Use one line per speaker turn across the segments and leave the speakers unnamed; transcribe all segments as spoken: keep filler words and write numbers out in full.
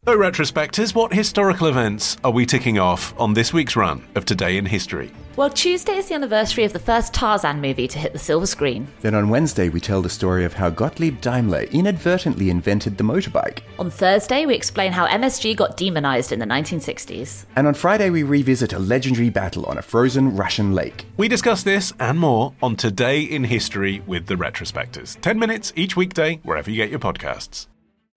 So, retrospectors, what historical events are we ticking off on this week's run of Today in History?
Well, Tuesday is the anniversary of the first Tarzan movie to hit the silver screen.
Then on Wednesday, we tell the story of how Gottlieb Daimler inadvertently invented the motorbike.
On Thursday, we explain how M S G got demonised in the nineteen sixties.
And on Friday, we revisit a legendary battle on a frozen Russian lake.
We discuss this and more on Today in History with the retrospectors. Ten minutes each weekday, wherever you get your podcasts.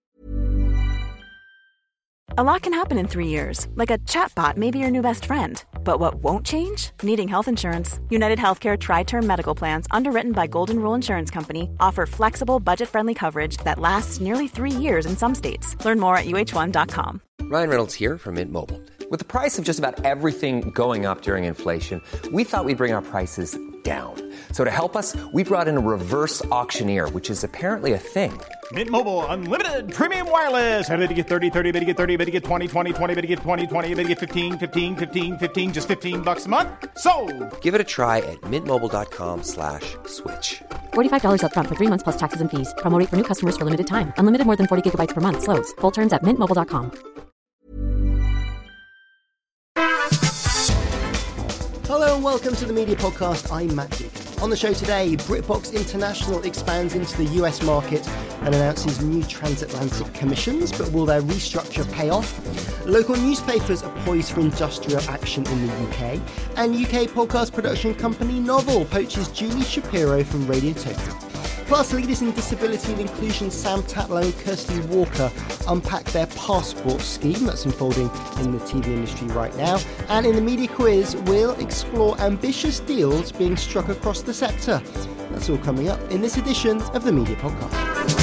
A lot can happen in three years, like a chatbot may be your new best friend. But what won't change? Needing health insurance. United Healthcare Tri-Term Medical Plans, underwritten by Golden Rule Insurance Company, offer flexible, budget-friendly coverage that lasts nearly three years in some states. Learn more at U H one dot com.
Ryan Reynolds here from Mint Mobile. With the price of just about everything going up during inflation, we thought we'd bring our prices down. So to help us, we brought in a reverse auctioneer, which is apparently a thing.
Mint Mobile Unlimited Premium Wireless. How to get thirty, thirty, how to get thirty, how to get twenty, twenty, twenty, how to get twenty, twenty, how to get fifteen, fifteen, fifteen, fifteen, just fifteen bucks a month? Sold!
Give it a try at mintmobile.com slash switch.
forty-five dollars up front for three months plus taxes and fees. Promo rate for new customers for limited time. Unlimited more than forty gigabytes per month. Slows full terms at mint mobile dot com.
Hello and welcome to the Media Podcast. I'm Matt Deacon. On the show today, BritBox International expands into the U S market and announces new transatlantic commissions, but will their restructure pay off? Local newspapers are poised for industrial action in the U K, and U K podcast production company Novel poaches Julie Shapiro from Radiotopia. Plus, leaders in disability and inclusion Sam Tatlow and Kirsty Walker unpack their passport scheme that's unfolding in the T V industry right now. And in the media quiz, we'll explore ambitious deals being struck across the sector. That's all coming up in this edition of the Media Podcast.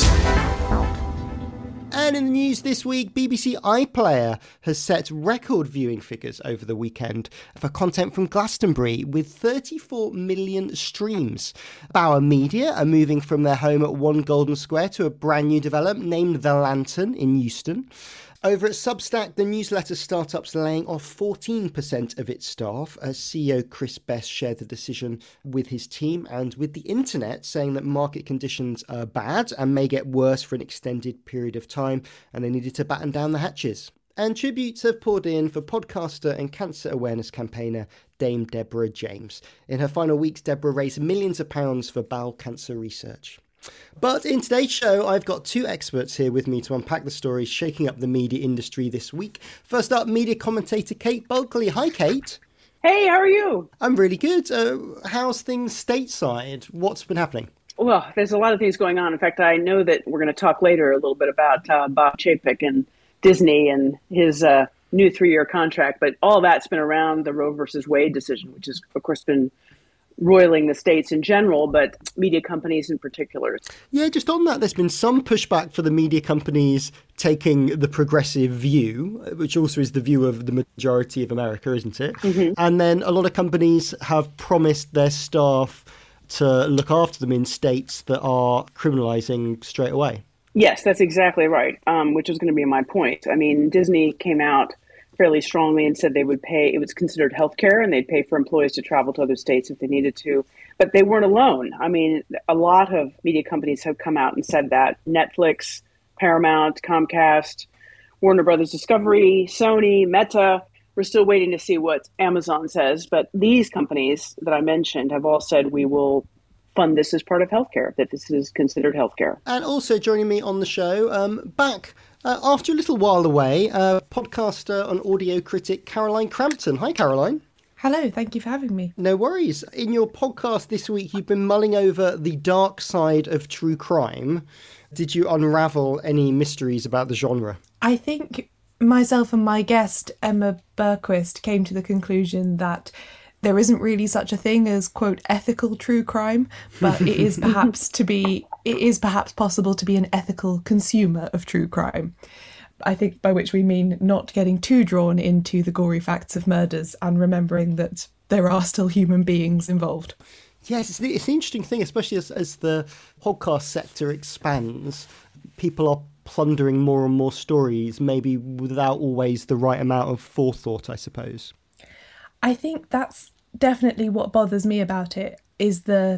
And in the news this week, B B C iPlayer has set record viewing figures over the weekend for content from Glastonbury with thirty-four million streams. Bauer Media are moving from their home at One Golden Square to a brand new development named The Lantern in Euston. Over at Substack, the newsletter startup's laying off fourteen percent of its staff. As C E O Chris Best shared the decision with his team and with the internet, saying that market conditions are bad and may get worse for an extended period of time, and they needed to batten down the hatches. And tributes have poured in for podcaster and cancer awareness campaigner Dame Deborah James. In her final weeks, Deborah raised millions of pounds for bowel cancer research. But in today's show, I've got two experts here with me to unpack the stories shaking up the media industry this week. First up, media commentator Kate Bulkley. Hi, Kate.
Hey, how are you?
I'm really good. Uh, how's things stateside? What's been happening?
Well, there's a lot of things going on. In fact, I know that we're going to talk later a little bit about uh, Bob Chapek and Disney and his uh, new three-year contract. But all that's been around the Roe versus Wade decision, which has, of course, been roiling the states in general, but media companies in particular.
Yeah, just on that, there's been some pushback for the media companies taking the progressive view, which also is the view of the majority of America, isn't it? Mm-hmm. And then a lot of companies have promised their staff to look after them in states that are criminalizing straight away.
Yes, that's exactly right, um, which was going to be my point. I mean, Disney came out fairly strongly and said they would pay, it was considered healthcare, and they'd pay for employees to travel to other states if they needed to. But they weren't alone. I mean, a lot of media companies have come out and said that. Netflix, Paramount, Comcast, Warner Brothers Discovery, Sony, Meta. We're still waiting to see what Amazon says. But these companies that I mentioned have all said we will fund this as part of healthcare, that this is considered healthcare.
And also joining me on the show, um, back uh, after a little while away, uh, podcaster and audio critic Caroline Crampton. Hi, Caroline.
Hello, thank you for having me.
No worries. In your podcast this week, you've been mulling over the dark side of true crime. Did you unravel any mysteries about the genre?
I think myself and my guest, Emma Berquist, came to the conclusion that there isn't really such a thing as, quote, ethical true crime, but it is perhaps to be, it is perhaps possible to be an ethical consumer of true crime. I think by which we mean not getting too drawn into the gory facts of murders and remembering that there are still human beings involved.
Yes, it's, it's an interesting thing, especially as, as the podcast sector expands. People are plundering more and more stories, maybe without always the right amount of forethought, I suppose.
I think that's definitely what bothers me about it, is the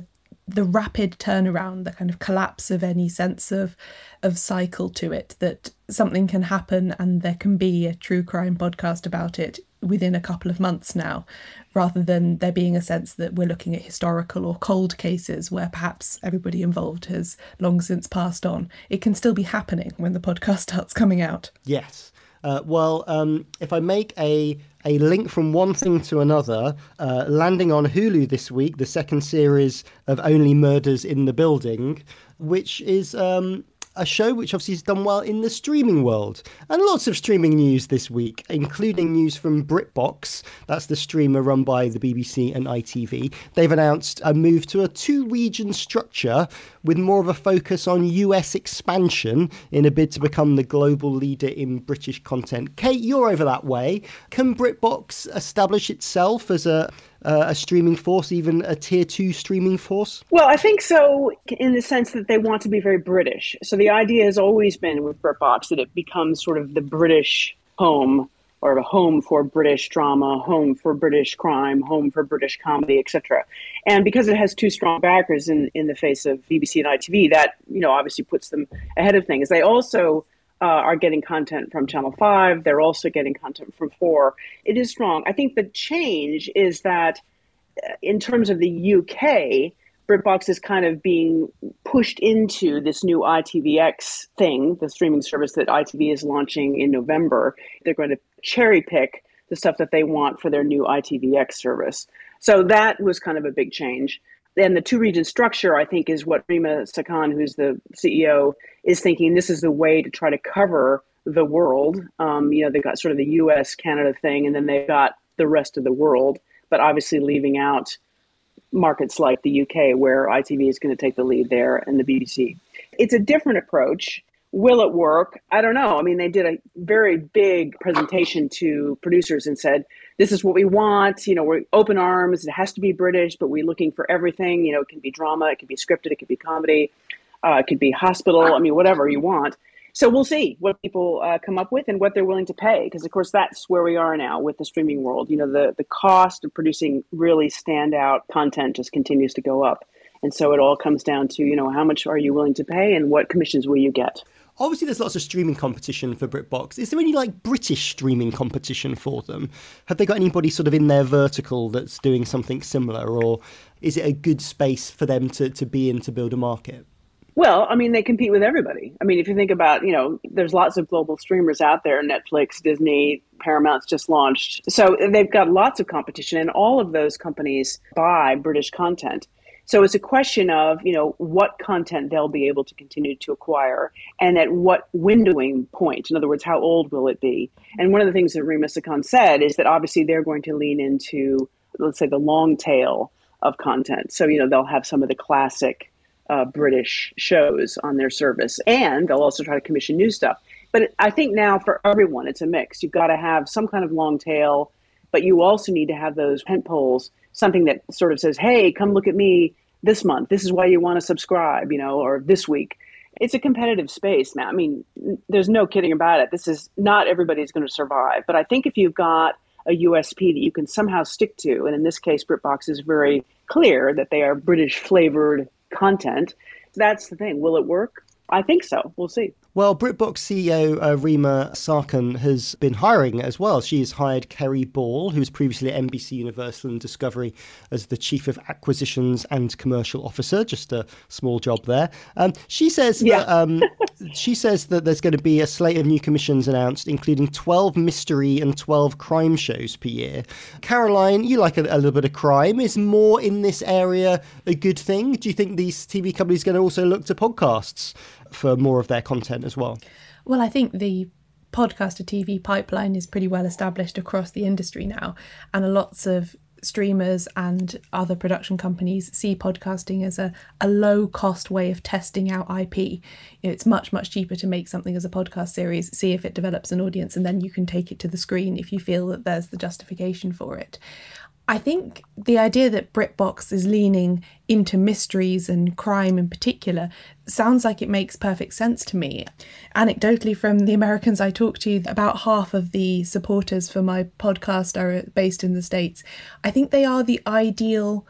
the rapid turnaround, the kind of collapse of any sense of of cycle to it, that something can happen and there can be a true crime podcast about it within a couple of months now, rather than there being a sense that we're looking at historical or cold cases where perhaps everybody involved has long since passed on. It can still be happening when the podcast starts coming out.
Yes. Uh, well, um, if I make a a link from one thing to another, uh, landing on Hulu this week, the second series of Only Murders in the Building, which is um, a show which obviously has done well in the streaming world. And lots of streaming news this week, including news from BritBox. That's the streamer run by the B B C and I T V. They've announced a move to a two-region structure with more of a focus on U S expansion in a bid to become the global leader in British content. Kate, you're over that way. Can BritBox establish itself as a Uh, a streaming force, even a tier two streaming force?
Well, I think so, in the sense that they want to be very British. So the idea has always been with BritBox that it becomes sort of the British home, or a home for British drama, home for British crime, home for British comedy, et cetera. And because it has two strong backers in, in the face of B B C and I T V, that, you know, obviously puts them ahead of things. They also Uh, are getting content from Channel five. They're also getting content from four. It is strong. I think the change is that uh, in terms of the U K, BritBox is kind of being pushed into this new I T V X thing, the streaming service that I T V is launching in November. They're going to cherry pick the stuff that they want for their new I T V X service. So that was kind of a big change. And the two-region structure, I think, is what Rima Sakhan, who's the C E O, is thinking this is the way to try to cover the world. Um, you know, they've got sort of the U S Canada thing, and then they've got the rest of the world, but obviously leaving out markets like the U K, where I T V is going to take the lead there, and the B B C. It's a different approach. Will it work? I don't know. I mean, they did a very big presentation to producers and said, this is what we want. You know, we're open arms. It has to be British, but we're looking for everything. You know, it can be drama. It can be scripted. It could be comedy. Uh, it could be hospital. I mean, whatever you want. So we'll see what people uh, come up with and what they're willing to pay. Because, of course, that's where we are now with the streaming world. You know, the, the cost of producing really standout content just continues to go up. And so it all comes down to, you know, how much are you willing to pay and what commissions will you get?
Obviously, there's lots of streaming competition for BritBox. Is there any, like, British streaming competition for them? Have they got anybody sort of in their vertical that's doing something similar? Or is it a good space for them to, to be in to build a market?
Well, I mean, they compete with everybody. I mean, if you think about, you know, there's lots of global streamers out there, Netflix, Disney, Paramount's just launched. So they've got lots of competition, and all of those companies buy British content. So it's a question of, you know, what content they'll be able to continue to acquire and at what windowing point. In other words, how old will it be? And one of the things that Rima Sakhan said is that obviously they're going to lean into, let's say, the long tail of content. So, you know, they'll have some of the classic uh, British shows on their service, and they'll also try to commission new stuff. But I think now for everyone, it's a mix. You've got to have some kind of long tail, but you also need to have those tent poles, something that sort of says, hey, come look at me this month. This is why you want to subscribe, you know, or this week. It's a competitive space now. I mean, there's no kidding about it. This is not everybody's going to survive. But I think if you've got a U S P that you can somehow stick to, and in this case, BritBox is very clear that they are British flavored content. That's the thing. Will it work? I think so. We'll see.
Well, BritBox C E O uh, Rima Sakhan has been hiring as well. She has hired Kerry Ball, who was previously at N B C Universal and Discovery as the Chief of Acquisitions and Commercial Officer. Just a small job there. Um, she says
yeah.
that um, she says that there's going to be a slate of new commissions announced, including twelve mystery and twelve crime shows per year. Caroline, you like a, a little bit of crime. Is more in this area a good thing? Do you think these T V companies are going to also look to podcasts for more of their content as well?
Well, I think the podcast to T V pipeline is pretty well established across the industry now, and lots of streamers and other production companies see podcasting as a, a low-cost way of testing out I P. You know, it's much, much cheaper to make something as a podcast series, see if it develops an audience, and then you can take it to the screen if you feel that there's the justification for it. I think the idea that BritBox is leaning into mysteries and crime in particular sounds like it makes perfect sense to me. Anecdotally, from the Americans I talk to, about half of the supporters for my podcast are based in the States. I think they are the ideal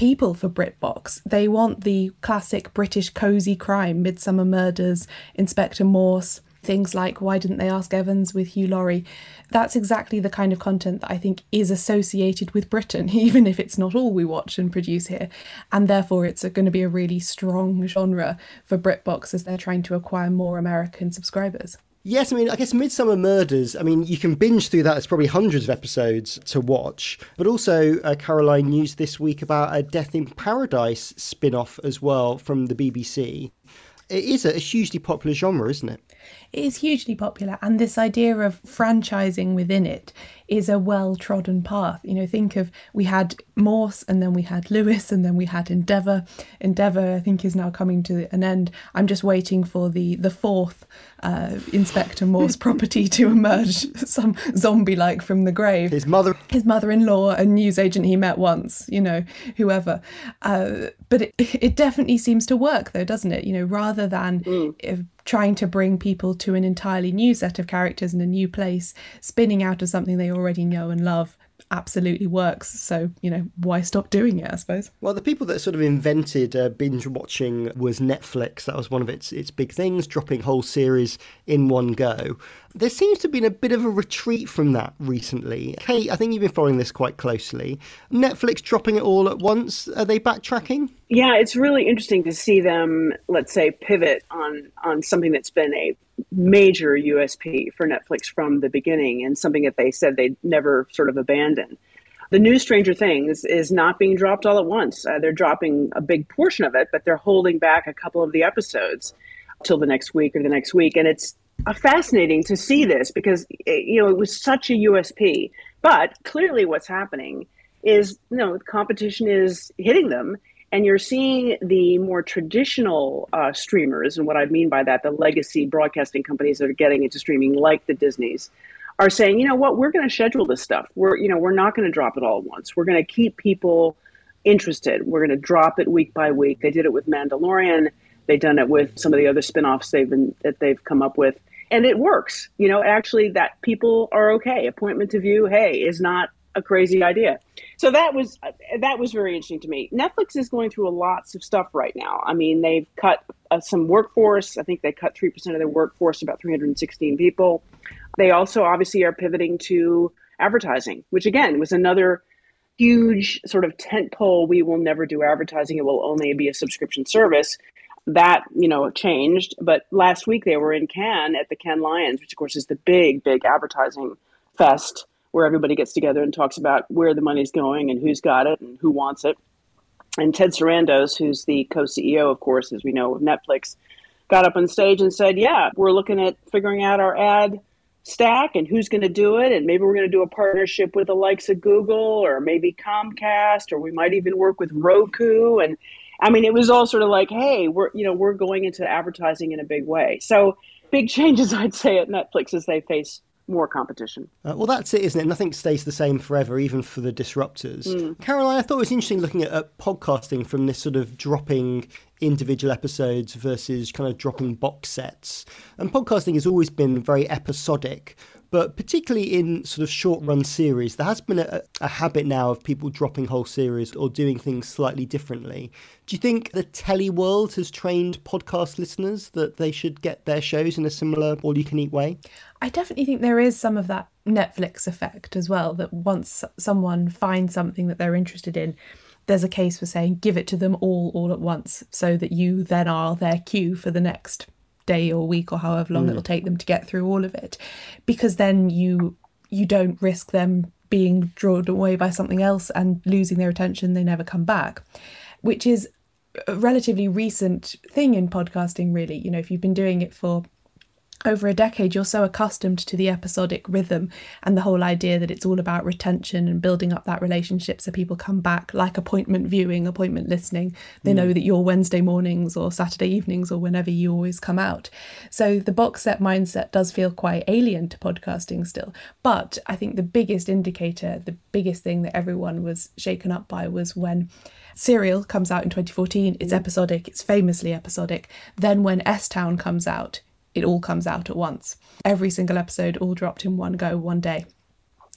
people for BritBox. They want the classic British cosy crime, Midsummer Murders, Inspector Morse, things like Why Didn't They Ask Evans with Hugh Laurie. That's exactly the kind of content that I think is associated with Britain, even if it's not all we watch and produce here. And therefore it's going to be a really strong genre for BritBox as they're trying to acquire more American subscribers.
Yes, I mean, I guess Midsummer Murders, I mean, you can binge through that. It's probably hundreds of episodes to watch. But also, uh, Caroline, news this week about a Death in Paradise spin-off as well from the B B C. It is a hugely popular genre, isn't it?
It is hugely popular, and this idea of franchising within it is a well-trodden path. You know, think of, we had Morse, and then we had Lewis, and then we had Endeavour. Endeavour, I think, is now coming to an end. I'm just waiting for the, the fourth uh, Inspector Morse property to emerge, some zombie-like from the grave.
His mother.
His mother-in-law, a newsagent he met once, you know, whoever. Uh, but it, it definitely seems to work, though, doesn't it? You know, rather than mm. if, trying to bring people to an entirely new set of characters in a new place, spinning out of something they already know and love absolutely works. So, you know, why stop doing it, I suppose?
Well, the people that sort of invented uh, binge watching was Netflix. That was one of its its big things, dropping whole series in one go. There seems to have been a bit of a retreat from that recently. Kate, I think you've been following this quite closely. Netflix dropping it all at once. Are they backtracking?
Yeah, it's really interesting to see them, let's say, pivot on, on something that's been a major U S P for Netflix from the beginning and something that they said they'd never sort of abandon. The new Stranger Things is not being dropped all at once. Uh, they're dropping a big portion of it, but they're holding back a couple of the episodes till the next week or the next week. And it's uh, fascinating to see this because, you know, it was such a U S P. But clearly what's happening is, you know, the competition is hitting them. And you're seeing the more traditional uh, streamers, and what I mean by that, the legacy broadcasting companies that are getting into streaming, like the Disneys, are saying, you know what, we're going to schedule this stuff. We're, you know, we're not going to drop it all at once. We're going to keep people interested. We're going to drop it week by week. They did it with Mandalorian. They've done it with some of the other spinoffs they've been that they've come up with, and it works. You know, actually, that people are okay. Appointment to View, hey, is not a crazy idea. So that was that was very interesting to me. Netflix is going through lots of stuff right now. I mean, they've cut uh, some workforce. I think they cut three percent of their workforce, about three hundred sixteen people. They also obviously are pivoting to advertising, which again was another huge sort of tentpole. We will never do advertising. It will only be a subscription service. That, you know, changed. But last week they were in Cannes at the Cannes Lions, which of course is the big, big advertising fest, where everybody gets together and talks about where the money's going and who's got it and who wants it. And Ted Sarandos, who's the co-C E O, of course, as we know, of Netflix, got up on stage and said, yeah, we're looking at figuring out our ad stack and who's going to do it. And maybe we're going to do a partnership with the likes of Google or maybe Comcast, or we might even work with Roku. And I mean, it was all sort of like, hey, we're, you know, we're going into advertising in a big way. So big changes, I'd say, at Netflix as they face more competition.
Uh, well, that's it, isn't it? Nothing stays the same forever, even for the disruptors. Mm. Caroline, I thought it was interesting looking at, at podcasting from this sort of dropping individual episodes versus kind of dropping box sets. And podcasting has always been very episodic, but particularly in sort of short-run series, there has been a, a habit now of people dropping whole series or doing things slightly differently. Do you think the telly world has trained podcast listeners that they should get their shows in a similar all-you-can-eat way?
I definitely think there is some of that Netflix effect as well, that once someone finds something that they're interested in, there's a case for saying give it to them all all at once, so that you then are their cue for the next day or week or however long mm. it'll take them to get through all of it, because then you you don't risk them being drawn away by something else and losing their attention. They never come back, which is a relatively recent thing in podcasting, really. You know, if you've been doing it for over a decade, you're so accustomed to the episodic rhythm and the whole idea that it's all about retention and building up that relationship so people come back, like appointment viewing, appointment listening. They mm. know that your Wednesday mornings or Saturday evenings or whenever you always come out. So the box set mindset does feel quite alien to podcasting still. But I think the biggest indicator, the biggest thing that everyone was shaken up by was when Serial comes out in twenty fourteen. It's episodic. It's famously episodic. Then when S-Town comes out, it all comes out at once. Every single episode all dropped in one go, one day.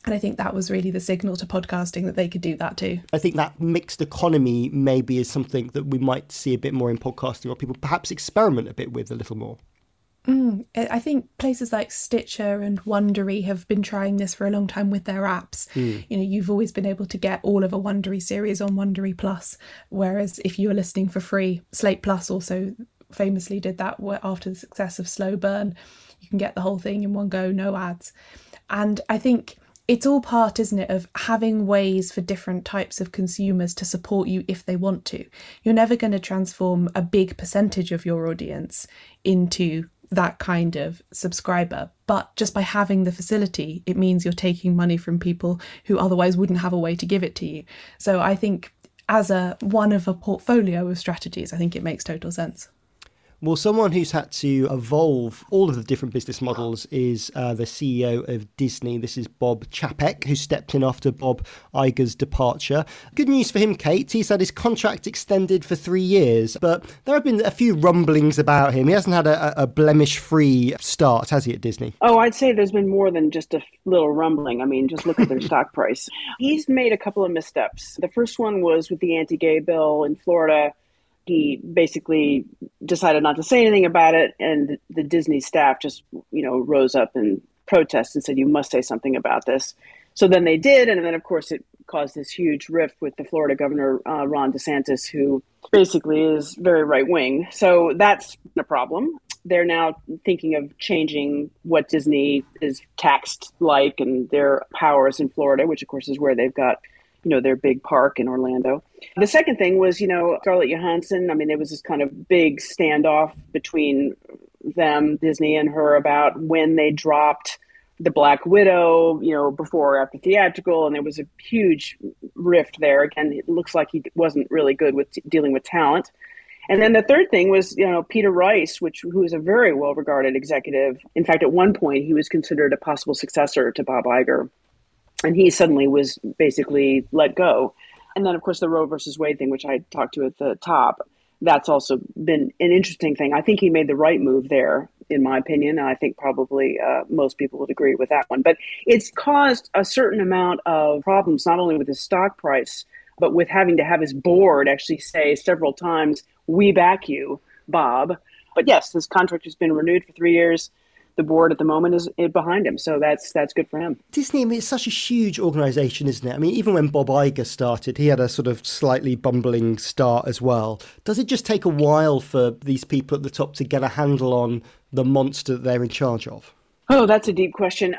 And I think that was really the signal to podcasting that they could do that too.
I think that mixed economy maybe is something that we might see a bit more in podcasting, or people perhaps experiment a bit with a little more.
Mm, I think places like Stitcher and Wondery have been trying this for a long time with their apps. Mm. You know, you've always been able to get all of a Wondery series on Wondery Plus, whereas if you were listening for free, Slate Plus also famously did that after the success of Slow Burn. You can get the whole thing in one go, no ads. And I think it's all part, isn't it, of having ways for different types of consumers to support you if they want to. You're never going to transform a big percentage of your audience into that kind of subscriber, but just by having the facility, it means you're taking money from people who otherwise wouldn't have a way to give it to you. So I think as a one of a portfolio of strategies, I think it makes total sense.
Well, someone who's had to evolve all of the different business models is uh, the C E O of Disney. This is Bob Chapek, who stepped in after Bob Iger's departure. Good news for him, Kate. He's had his contract extended for three years, but there have been a few rumblings about him. He hasn't had a, a blemish-free start, has he, at Disney?
Oh, I'd say there's been more than just a little rumbling. I mean, just look at their stock price. He's made a couple of missteps. The first one was with the anti-gay bill in Florida. He basically decided not to say anything about it, and the Disney staff just, you know, rose up and protested and said, you must say something about this. So then they did, and then, of course, it caused this huge rift with the Florida governor, uh, Ron DeSantis, who basically is very right-wing. So that's a problem. They're now thinking of changing what Disney is taxed like and their powers in Florida, which, of course, is where they've got, you know, their big park in Orlando. The second thing was, you know, Scarlett Johansson. I mean, there was this kind of big standoff between them, Disney and her, about when they dropped the Black Widow, you know, before or after theatrical. And there was a huge rift there. Again, it looks like he wasn't really good with t- dealing with talent. And then the third thing was, you know, Peter Rice, which who is a very well-regarded executive. In fact, at one point, he was considered a possible successor to Bob Iger. And he suddenly was basically let go. And then, of course, the Roe versus Wade thing, which I talked to at the top, that's also been an interesting thing. I think he made the right move there, in my opinion. And I think probably uh, most people would agree with that one. But it's caused a certain amount of problems, not only with his stock price, but with having to have his board actually say several times, we back you, Bob. But yes, this contract has been renewed for three years. The board at the moment is behind him. So that's that's good for him.
Disney, I mean, it's such a huge organisation, isn't it? I mean, even when Bob Iger started, he had a sort of slightly bumbling start as well. Does it just take a while for these people at the top to get a handle on the monster that they're in charge of?
Oh, that's a deep question.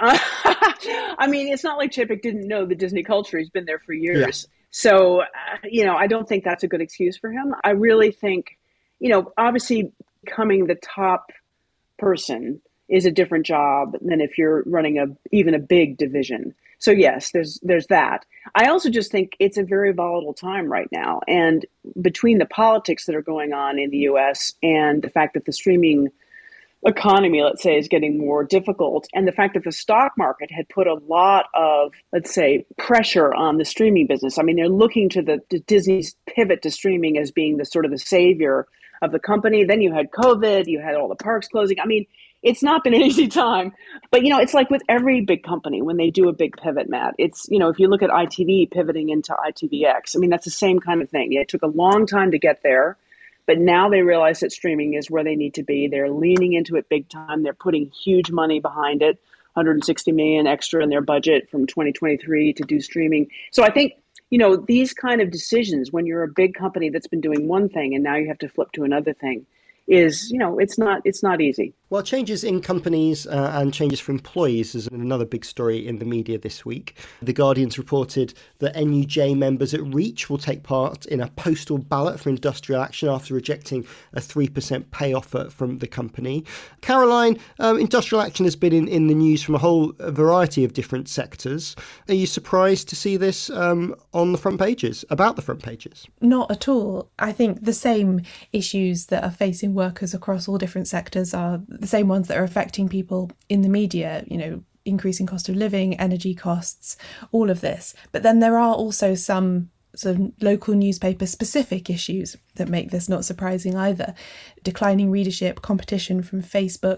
I mean, it's not like Chapek didn't know the Disney culture. He's been there for years. Yeah. So, uh, you know, I don't think that's a good excuse for him. I really think, you know, obviously becoming the top person is a different job than if you're running a even a big division. So yes, there's there's that. I also just think it's a very volatile time right now. And between the politics that are going on in the U S and the fact that the streaming economy, let's say, is getting more difficult, and the fact that the stock market had put a lot of, let's say, pressure on the streaming business. I mean, they're looking to the to Disney's pivot to streaming as being the sort of the savior of the company. Then you had COVID, you had all the parks closing. I mean, it's not been an easy time, but, you know, it's like with every big company when they do a big pivot, Matt. It's, you know, if you look at I T V pivoting into I T V X, I mean, that's the same kind of thing. It took a long time to get there, but now they realize that streaming is where they need to be. They're leaning into it big time. They're putting huge money behind it, one hundred sixty million extra in their budget from twenty twenty-three to do streaming. So I think, you know, these kind of decisions, when you're a big company that's been doing one thing and now you have to flip to another thing, is, you know, it's not it's not easy.
Well, changes in companies uh, and changes for employees is another big story in the media this week. The Guardian's reported that N U J members at Reach will take part in a postal ballot for industrial action after rejecting a three percent pay offer from the company. Caroline, um, industrial action has been in, in the news from a whole variety of different sectors. Are you surprised to see this um, on the front pages, about the front pages?
Not at all. I think the same issues that are facing workers across all different sectors are the same ones that are affecting people in the media, you know, increasing cost of living, energy costs, all of this. But then there are also some sort of local newspaper specific issues that make this not surprising either. Declining readership, competition from Facebook,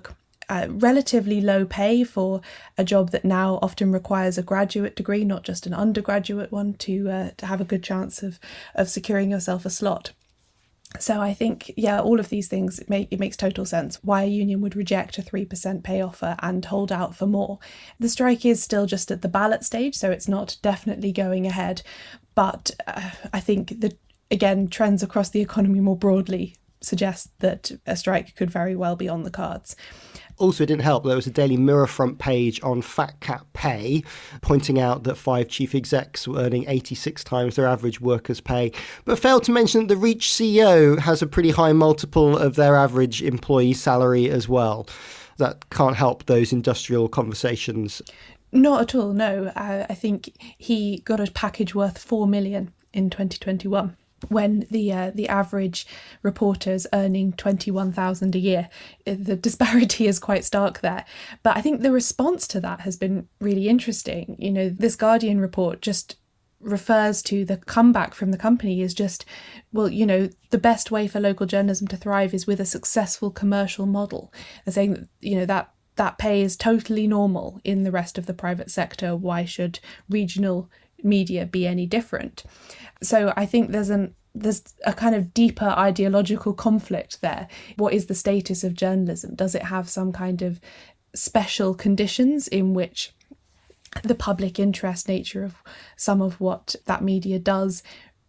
uh, relatively low pay for a job that now often requires a graduate degree, not just an undergraduate one, to uh, to have a good chance of of securing yourself a slot. So I think, yeah, all of these things, it, make, it makes total sense why a union would reject a three percent pay offer and hold out for more. The strike is still just at the ballot stage, so it's not definitely going ahead. But uh, I think that, again, trends across the economy more broadly suggest that a strike could very well be on the cards.
Also, it didn't help. There was a Daily Mirror front page on Fat Cat Pay pointing out that five chief execs were earning eighty-six times their average workers' pay, but failed to mention that the Reach C E O has a pretty high multiple of their average employee salary as well. That can't help those industrial conversations.
Not at all, no. Uh, I think he got a package worth four million dollars in twenty twenty-one. When the uh, the average reporter's earning twenty-one thousand a year. The disparity is quite stark there. But I think the response to that has been really interesting. You know, this Guardian report just refers to the comeback from the company is just, well, you know, the best way for local journalism to thrive is with a successful commercial model. They're saying that, you know, that that pay is totally normal in the rest of the private sector. Why should regional media be any different? So I think there's an there's a kind of deeper ideological conflict there. What is the status of journalism? Does it have some kind of special conditions in which the public interest nature of some of what that media does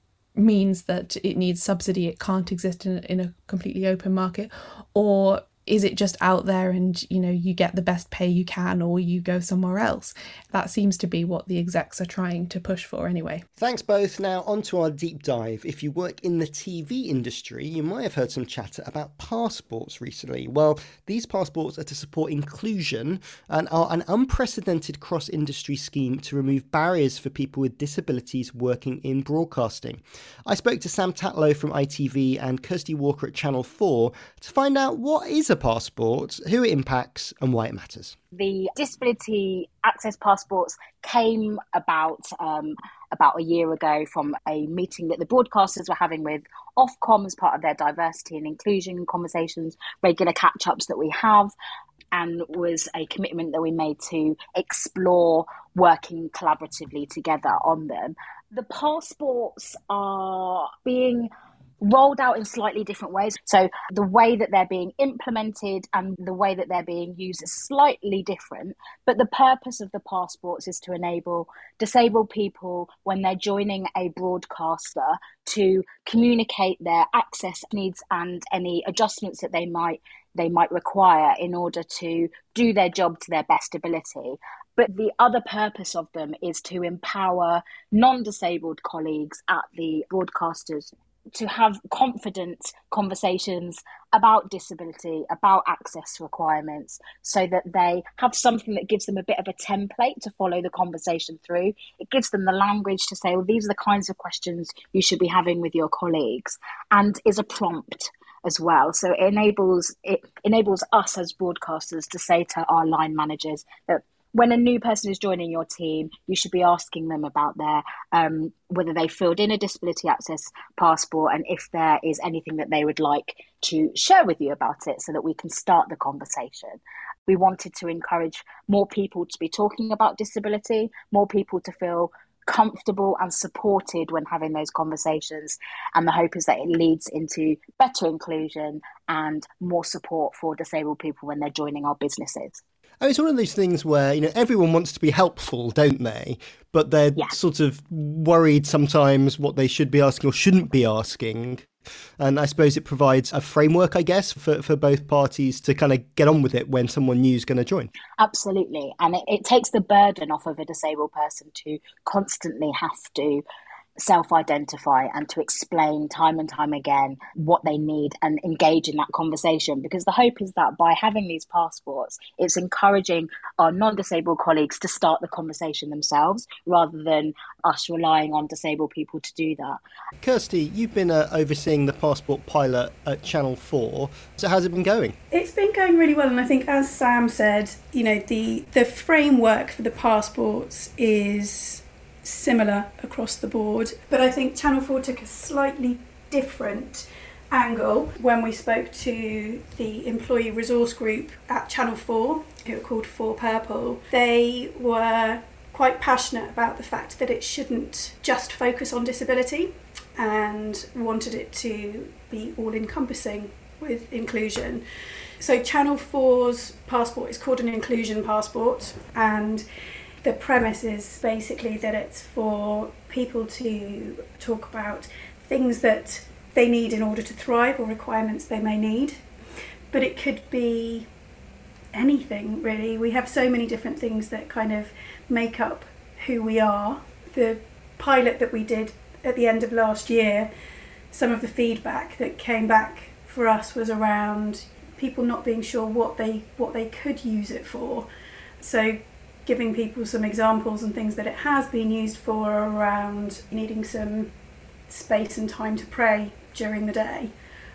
means that it needs subsidy, it can't exist in, in a completely open market? Or is it just out there and, you know, you get the best pay you can or you go somewhere else? That seems to be what the execs are trying to push for anyway.
Thanks both. Now on to our deep dive. If you work in the T V industry, you might have heard some chatter about passports recently. Well, these passports are to support inclusion and are an unprecedented cross-industry scheme to remove barriers for people with disabilities working in broadcasting. I spoke to Sam Tatlow from I T V and Kirsty Walker at Channel four to find out what is a passport, who it impacts and why it matters.
The disability access passports came about um, about a year ago from a meeting that the broadcasters were having with Ofcom as part of their diversity and inclusion conversations, regular catch-ups that we have, and was a commitment that we made to explore working collaboratively together on them. The passports are being rolled out in slightly different ways. So the way that they're being implemented and the way that they're being used is slightly different. But the purpose of the passports is to enable disabled people, when they're joining a broadcaster, to communicate their access needs and any adjustments that they might they might require in order to do their job to their best ability. But the other purpose of them is to empower non-disabled colleagues at the broadcasters to have confident conversations about disability, about access requirements, so that they have something that gives them a bit of a template to follow the conversation through. It gives them the language to say, well, these are the kinds of questions you should be having with your colleagues, and is a prompt as well. So it enables it enables us as broadcasters to say to our line managers that when a new person is joining your team, you should be asking them about their um, whether they filled in a disability access passport and if there is anything that they would like to share with you about it, so that we can start the conversation. We wanted to encourage more people to be talking about disability, more people to feel comfortable and supported when having those conversations. And the hope is that it leads into better inclusion and more support for disabled people when they're joining our businesses.
Oh, it's one of those things where, you know, everyone wants to be helpful, don't they? But they're
yeah.
sort of worried sometimes what they should be asking or shouldn't be asking. And I suppose it provides a framework, I guess, for, for both parties to kind of get on with it when someone new is going to join.
Absolutely. And it, it takes the burden off of a disabled person to constantly have to self-identify and to explain time and time again what they need and engage in that conversation. Because the hope is that by having these passports, it's encouraging our non-disabled colleagues to start the conversation themselves rather than us relying on disabled people to do that.
Kirsty, you've been uh, overseeing the passport pilot at Channel four. So how's it been going?
It's been going really well, and I think, as Sam said, you know, the the framework for the passports is similar across the board, but I think Channel four took a slightly different angle. When we spoke to the employee resource group at Channel four, who were called four Purple, they were quite passionate about the fact that it shouldn't just focus on disability and wanted it to be all-encompassing with inclusion. So Channel four's passport is called an inclusion passport, and the premise is basically that it's for people to talk about things that they need in order to thrive or requirements they may need. But it could be anything, really. We have so many different things that kind of make up who we are. The pilot that we did at the end of last year, some of the feedback that came back for us was around people not being sure what they what they could use it for. So giving people some examples and things that it has been used for around needing some space and time to pray during the day,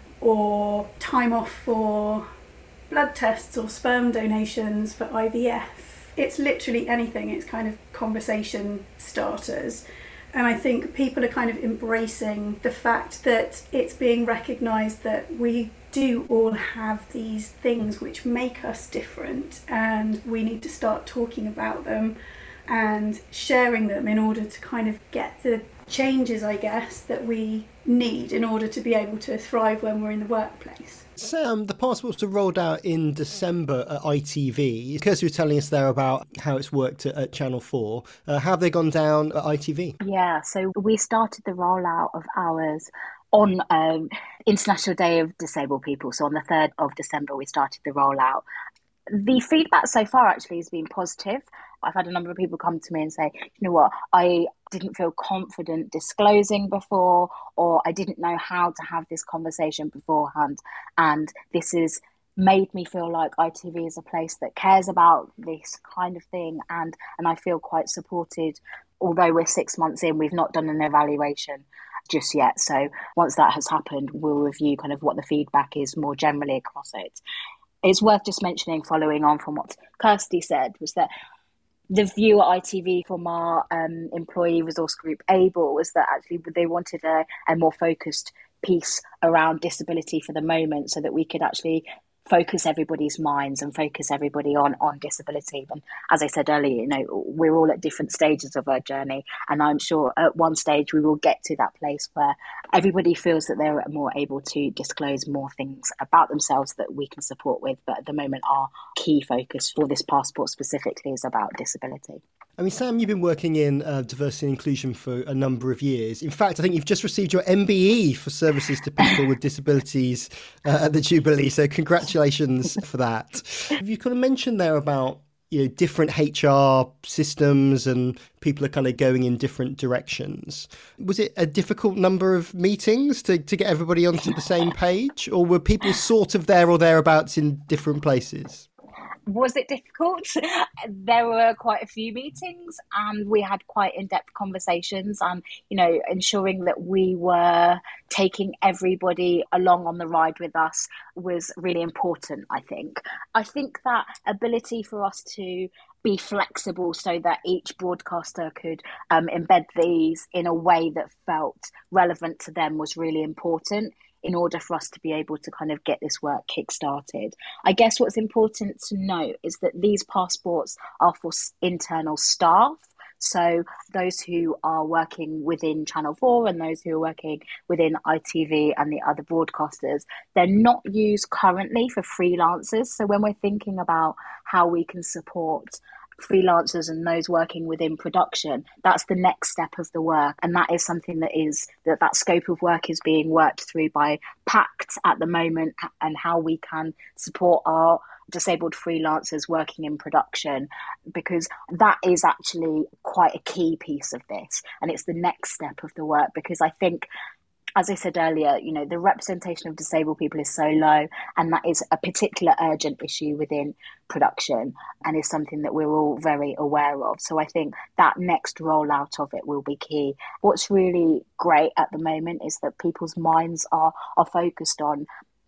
or time off for blood tests or sperm donations for I V F. It's literally anything. It's kind of conversation starters. And I think people are kind of embracing the fact that it's being recognised that we do all have these things which make us different, and we need to start talking about them and sharing them in order to kind of get the changes, I guess, that we need in order to be able to thrive when we're in the workplace.
Sam, the passports were rolled out in December at I T V. Kirsty was telling us there about how it's worked at, at Channel four. Uh, how have they gone down at I T V?
Yeah, so we started the rollout of ours on um, International Day of Disabled People. So on the third of December, we started the rollout. The feedback so far actually has been positive. I've had a number of people come to me and say, you know what, I didn't feel confident disclosing before, or I didn't know how to have this conversation beforehand. And this has made me feel like I T V is a place that cares about this kind of thing. And, and I feel quite supported. Although we're six months in, we've not done an evaluation just yet. So once that has happened, we'll review kind of what the feedback is more generally across it. It's worth just mentioning, following on from what Kirsty said, was that the view at I T V from our um, employee resource group, ABLE, was that actually they wanted a, a more focused piece around disability for the moment, so that we could actually focus everybody's minds and focus everybody on, on disability. And as I said earlier, you know, we're all at different stages of our journey, and I'm sure at one stage we will get to that place where everybody feels that they're more able to disclose more things about themselves that we can support with. But at the moment, our key focus for this passport specifically is about disability.
I mean, Sam, you've been working in uh, diversity and inclusion for a number of years. In fact, I think you've just received your M B E for services to people with disabilities uh, at the Jubilee. So congratulations for that. You kind of mentioned there about, you know, different H R systems and people are kind of going in different directions. Was it a difficult number of meetings to, to get everybody onto the same page, or were people sort of there or thereabouts in different places?
Was it difficult? There were quite a few meetings, and we had quite in-depth conversations, and, you know, ensuring that we were taking everybody along on the ride with us was really important, I think. I think that ability for us to be flexible so that each broadcaster could um, embed these in a way that felt relevant to them was really important, in order for us to be able to kind of get this work kick-started. I guess what's important to note is that these passports are for internal staff. So those who are working within Channel four and those who are working within I T V and the other broadcasters, they're not used currently for freelancers. So when we're thinking about how we can support freelancers and those working within production, that's the next step of the work, and that is something that is that that scope of work is being worked through by PACT at the moment, and how we can support our disabled freelancers working in production, because that is actually quite a key piece of this, and it's the next step of the work. Because I think, as I said earlier, you know, the representation of disabled people is so low, and that is a particular urgent issue within production, and is something that we're all very aware of. So I think that next rollout of it will be key. What's really great at the moment is that people's minds are are focused on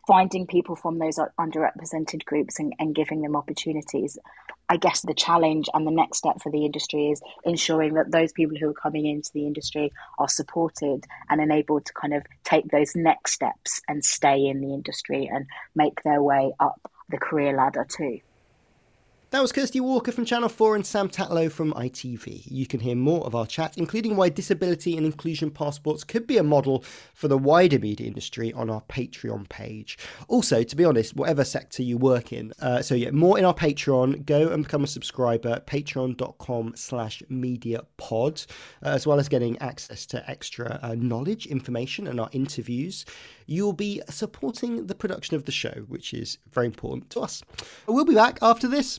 finding people from those underrepresented groups and, and giving them opportunities. I guess the challenge and the next step for the industry is ensuring that those people who are coming into the industry are supported and enabled to kind of take those next steps and stay in the industry and make their way up the career ladder too.
That was Kirsty Walker from Channel four and Sam Tatlow from I T V. You can hear more of our chat, including why disability and inclusion passports could be a model for the wider media industry, on our Patreon page. Also, to be honest, whatever sector you work in. Uh, so yeah, more in our Patreon. Go and become a subscriber, patreon.com slash mediapod, uh, as well as getting access to extra uh, knowledge, information and our interviews. You'll be supporting the production of the show, which is very important to us. We'll be back after this.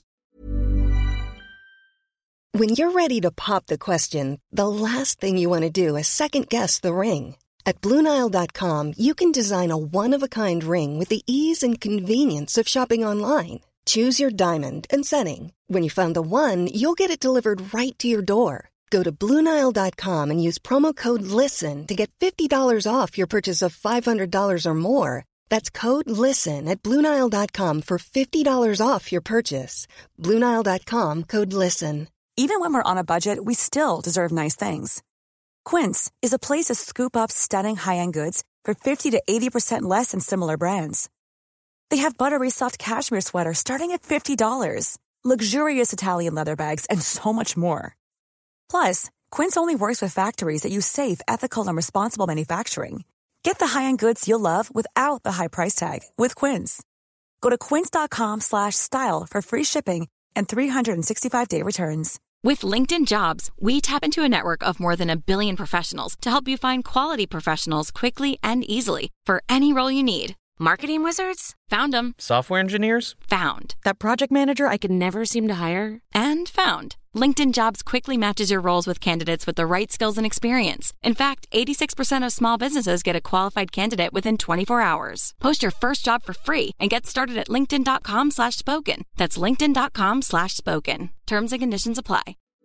When you're ready to pop the question, the last thing you want to do is second-guess the ring. At Blue Nile dot com, you can design a one-of-a-kind ring with the ease and convenience of shopping online. Choose your diamond and setting. When you find the one, you'll get it delivered right to your door. Go to Blue Nile dot com and use promo code LISTEN to get fifty dollars off your purchase of five hundred dollars or more. That's code LISTEN at Blue Nile dot com for fifty dollars off your purchase. Blue Nile dot com, code LISTEN.
Even when we're on a budget, we still deserve nice things. Quince is a place to scoop up stunning high-end goods for fifty to eighty percent less than similar brands. They have buttery soft cashmere sweaters starting at fifty dollars, luxurious Italian leather bags, and so much more. Plus, Quince only works with factories that use safe, ethical, and responsible manufacturing. Get the high-end goods you'll love without the high price tag with Quince. Go to quince.com slash style for free shipping and three sixty-five day returns.
With LinkedIn Jobs, we tap into a network of more than a billion professionals to help you find quality professionals quickly and easily for any role you need. Marketing wizards? Found them.
Software engineers?
Found. That project manager I could never seem to hire? And found. LinkedIn Jobs quickly matches your roles with candidates with the right skills and experience. In fact, eighty-six percent of small businesses get a qualified candidate within twenty-four hours. Post your first job for free and get started at linkedin.com slash spoken. That's linkedin.com slash spoken. Terms and conditions apply.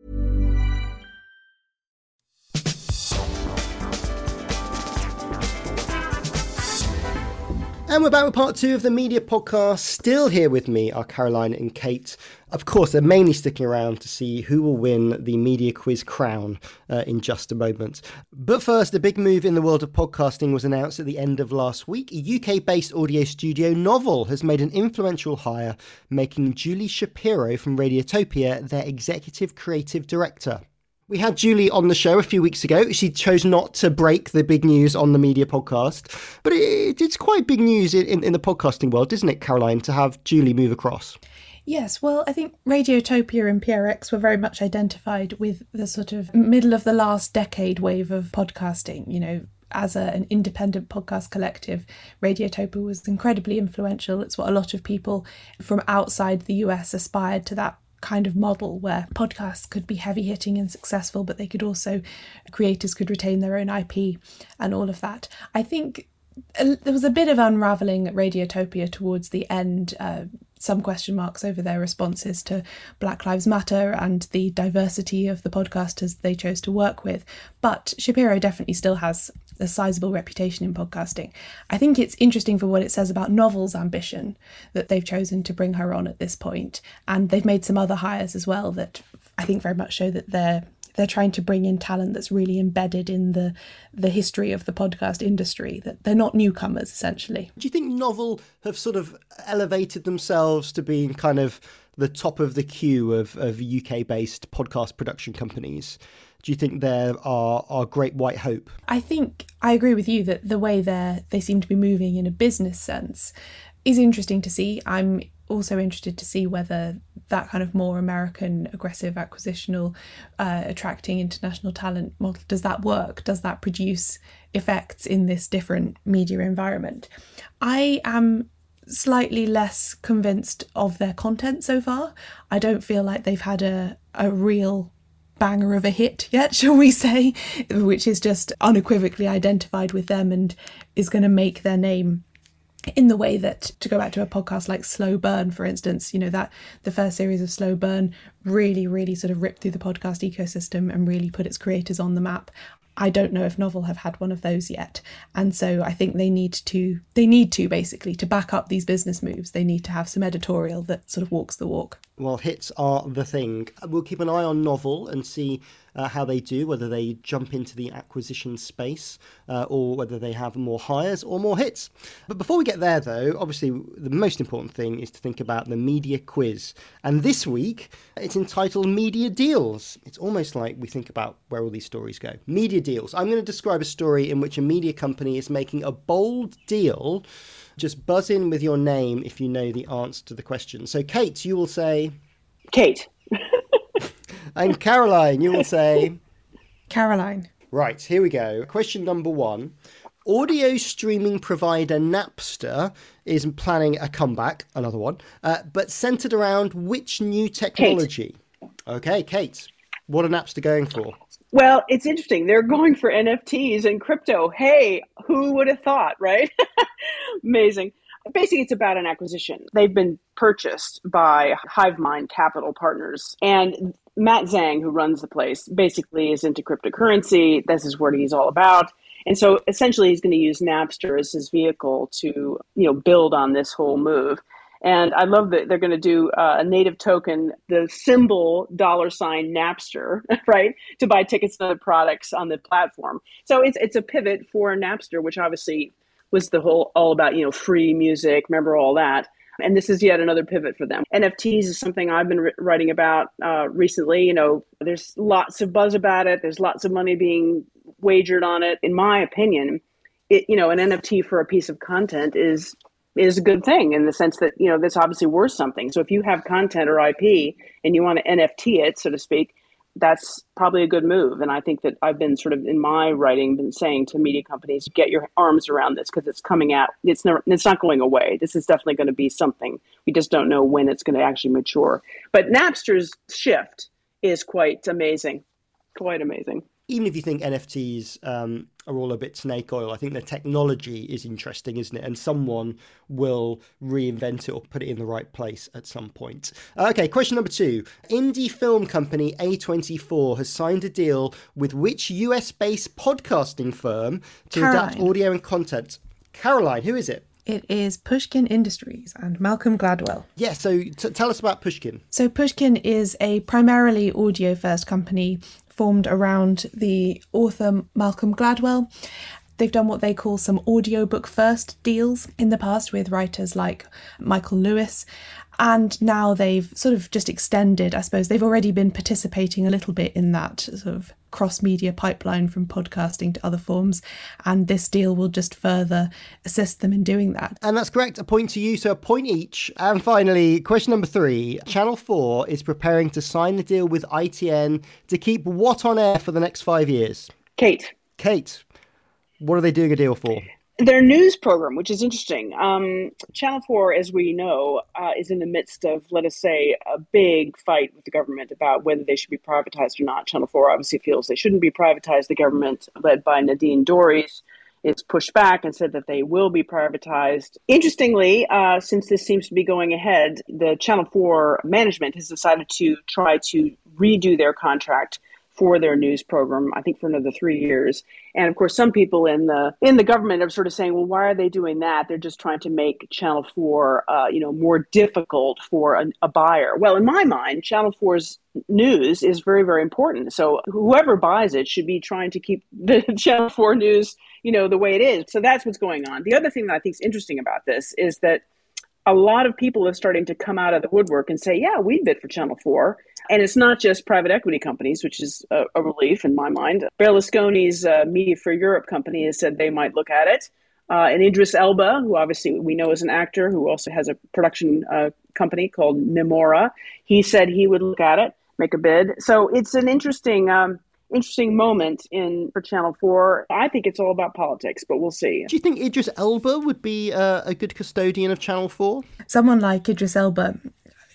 And we're back with part two of the Media Podcast. Still here with me are Caroline and Kate. Of course, they're mainly sticking around to see who will win the Media Quiz crown uh, in just a moment. But first, a big move in the world of podcasting was announced at the end of last week. A U K-based audio studio, Novel, has made an influential hire, making Julie Shapiro from Radiotopia their executive creative director. We had Julie on the show a few weeks ago. She chose not to break the big news on the Media Podcast. But it, it's quite big news in, in, in the podcasting world, isn't it, Caroline, to have Julie move across?
Yes, well, I think Radiotopia and P R X were very much identified with the sort of middle of the last decade wave of podcasting, you know. As a, an independent podcast collective, Radiotopia was incredibly influential. It's what a lot of people from outside the U S aspired to, that kind of model where podcasts could be heavy hitting and successful, but they could also, creators could retain their own I P and all of that. I think there was a bit of unravelling at Radiotopia towards the end, uh, some question marks over their responses to Black Lives Matter and the diversity of the podcasters they chose to work with. But Shapiro definitely still has a sizable reputation in podcasting. I think it's interesting for what it says about Novel's ambition that they've chosen to bring her on at this point. And they've made some other hires as well that I think very much show that they're they're trying to bring in talent that's really embedded in the the history of the podcast industry, that they're not newcomers, essentially.
Do you think Novel have sort of elevated themselves to being kind of the top of the queue of, of U K-based podcast production companies? Do you think they're our, our great white hope?
I think I agree with you that the way they they seem to be moving in a business sense is interesting to see. I'm also interested to see whether that kind of more American, aggressive, acquisitional, uh, attracting international talent model, does that work? Does that produce effects in this different media environment? I am slightly less convinced of their content so far. I don't feel like they've had a, a real banger of a hit yet, shall we say, which is just unequivocally identified with them and is going to make their name in the way that, to go back to a podcast like Slow Burn, for instance, you know, that the first series of Slow Burn really, really sort of ripped through the podcast ecosystem and really put its creators on the map. I don't know if Novel have had one of those yet. And so I think they need to, they need to basically, to back up these business moves, they need to have some editorial that sort of walks the walk.
Well, hits are the thing. We'll keep an eye on Novel and see uh, how they do, whether they jump into the acquisition space uh, or whether they have more hires or more hits. But before we get there, though, obviously the most important thing is to think about the media quiz. And this week, it's entitled Media Deals. It's almost like we think about where all these stories go. Media deals. I'm going to describe a story in which a media company is making a bold deal. Just buzz in with your name if you know the answer to the question. So, Kate, you will say...
Kate.
And Caroline, you will say...
Caroline.
Right, here we go. Question number one. Audio streaming provider Napster is planning a comeback, another one, uh, but centred around which new technology? Kate. Okay, Kate. What are Napster going for?
Well, it's interesting. They're going for N F Ts and crypto. Hey, who would have thought, right? Amazing. Basically, it's about an acquisition. They've been purchased by Hivemind Capital Partners. And Matt Zhang, who runs the place, basically is into cryptocurrency. This is what he's all about. And so essentially, he's going to use Napster as his vehicle to, you know, build on this whole move. And I love that they're going to do uh, a native token, the symbol dollar sign Napster, right, to buy tickets to other products on the platform. So it's it's a pivot for Napster, which obviously was the whole all about, you know, free music. Remember all that. And this is yet another pivot for them. N F Ts is something I've been ri- writing about uh, recently. You know, there's lots of buzz about it. There's lots of money being wagered on it. In my opinion, it, you know, an N F T for a piece of content is is a good thing in the sense that, you know, that's obviously worth something. So if you have content or I P and you want to N F T it, so to speak, that's probably a good move. And I think that I've been sort of in my writing been saying to media companies, get your arms around this because it's coming out. It's never, it's not going away. This is definitely going to be something. We just don't know when it's going to actually mature. But Napster's shift is quite amazing, quite amazing.
Even if you think N F Ts um, are all a bit snake oil, I think the technology is interesting, isn't it? And someone will reinvent it or put it in the right place at some point. Okay, question number two. Indie film company A twenty-four has signed a deal with which U S-based podcasting firm to
Caroline.
adapt audio and content? Caroline, who is it?
It is Pushkin Industries and Malcolm Gladwell.
Yeah, so t- tell us about Pushkin.
So Pushkin is a primarily audio-first company formed around the author Malcolm Gladwell. They've done what they call some audiobook first deals in the past with writers like Michael Lewis. And now they've sort of just extended, I suppose, they've already been participating a little bit in that sort of cross-media pipeline from podcasting to other forms. And this deal will just further assist them in doing that.
And that's correct. A point to you, so a point each. And finally, question number three. Channel four is preparing to sign a deal with I T N to keep what on air for the next five years?
Kate.
Kate. What are they doing a deal for?
Their news program, which is interesting. Um, Channel four, as we know, uh, is in the midst of, let us say, a big fight with the government about whether they should be privatized or not. Channel four obviously feels they shouldn't be privatized. The government, led by Nadine Dorries, is pushed back and said that they will be privatized. Interestingly, uh, since this seems to be going ahead, the Channel four management has decided to try to redo their contract for their news program, I think for another three years. And of course, some people in the in the government are sort of saying, well, why are they doing that? They're just trying to make Channel four, uh, you know, more difficult for a, a buyer. Well, in my mind, Channel four's news is very, very important. So whoever buys it should be trying to keep the Channel four news, you know, the way it is. So that's what's going on. The other thing that I think is interesting about this is that a lot of people are starting to come out of the woodwork and say, yeah, we bid for Channel four. And it's not just private equity companies, which is a, a relief in my mind. Berlusconi's uh, Media for Europe company has said they might look at it. Uh, and Idris Elba, who obviously we know is an actor, who also has a production uh, company called Nemora, he said he would look at it, make a bid. So it's an interesting um, interesting moment in for Channel four. I think it's all about politics, but we'll see.
Do you think Idris Elba would be uh, a good custodian of Channel four?
Someone like Idris Elba,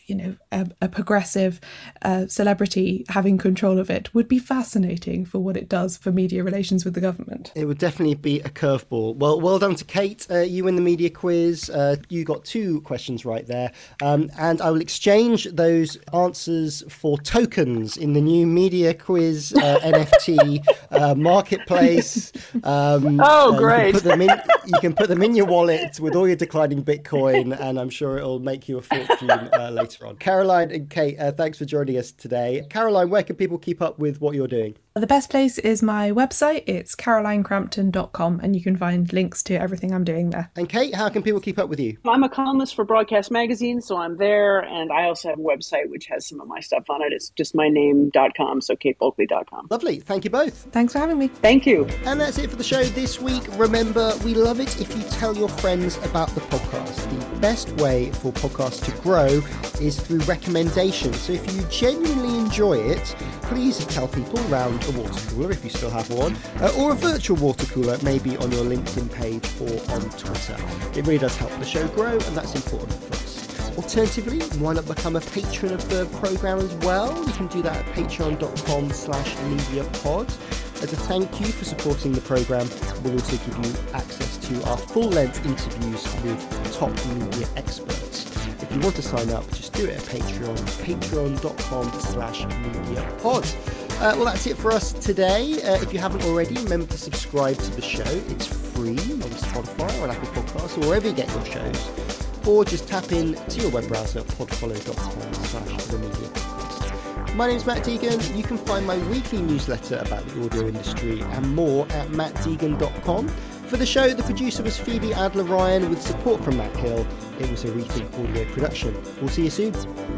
you know, a, a progressive uh, celebrity having control of it would be fascinating for what it does for media relations with the government.
It would definitely be a curveball. Well, well done to Kate. Uh, you win the media quiz. Uh, you got two questions right there. Um, and I will exchange those answers for tokens in the new media quiz uh, N F T uh, marketplace. Um,
oh,
uh,
great.
You can, put them in, you can put them in your wallet with all your declining Bitcoin, and I'm sure it'll make you a fortune uh, later on. Caroline and Kate, uh, thanks for joining us today. Caroline, where can people keep up with what you're doing?
The best place is my website. It's caroline crampton dot com, and you can find links to everything I'm doing there.
And Kate, how can people keep up with you?
I'm a columnist for Broadcast Magazine, so I'm there, and I also have a website which has some of my stuff on it. It's just my name dot com, so kate bulkley dot com.
Lovely. Thank you both.
Thanks for having me.
Thank you.
And that's it for the show this week. Remember, we love it if you tell your friends about the podcast. The best way for podcasts to grow is through recommendation. So if you genuinely enjoy it, please tell people around a water cooler, if you still have one, uh, or a virtual water cooler, maybe on your LinkedIn page or on Twitter. It really does help the show grow, and that's important for us. Alternatively, why not become a patron of the programme as well? You can do that at patreon dot com slash mediapod. As a thank you for supporting the programme, we'll also give you access to our full-length interviews with top media experts. If you want to sign up, just do it at Patreon, patreon dot com slash mediapod. Uh, well, that's it for us today. Uh, if you haven't already, remember to subscribe to the show. It's free on Spotify or on Apple Podcasts or wherever you get your shows. Or just tap in to your web browser, podfollow dot com slash the media podcast. My name's Matt Deegan. You can find my weekly newsletter about the audio industry and more at matt deegan dot com. For the show, the producer was Phoebe Adler-Ryan with support from Matt Hill. It was a Rethink Audio production. We'll see you soon.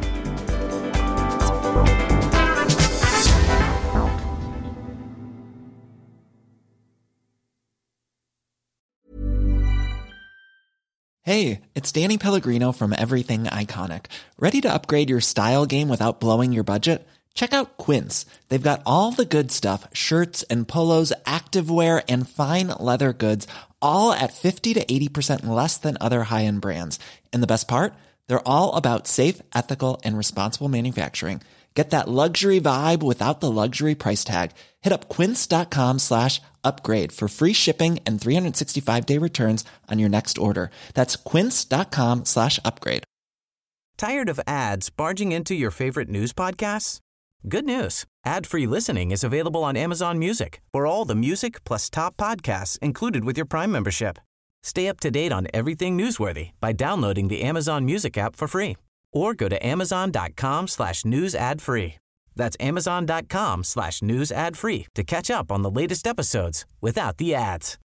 Hey, it's Danny Pellegrino from Everything Iconic. Ready to upgrade your style game without blowing your budget? Check out Quince. They've got all the good stuff, shirts and polos, activewear, and fine leather goods, all at fifty to eighty percent less than other high-end brands. And the best part? They're all about safe, ethical, and responsible manufacturing. Get that luxury vibe without the luxury price tag. Hit up quince dot com slash upgrade for free shipping and three sixty-five day returns on your next order. That's quince dot com slash upgrade.
Tired of ads barging into your favorite news podcasts? Good news. Ad-free listening is available on Amazon Music for all the music plus top podcasts included with your Prime membership. Stay up to date on everything newsworthy by downloading the Amazon Music app for free or go to amazon dot com slash news ad free. That's amazon dot com slash news ad free to catch up on the latest episodes without the ads.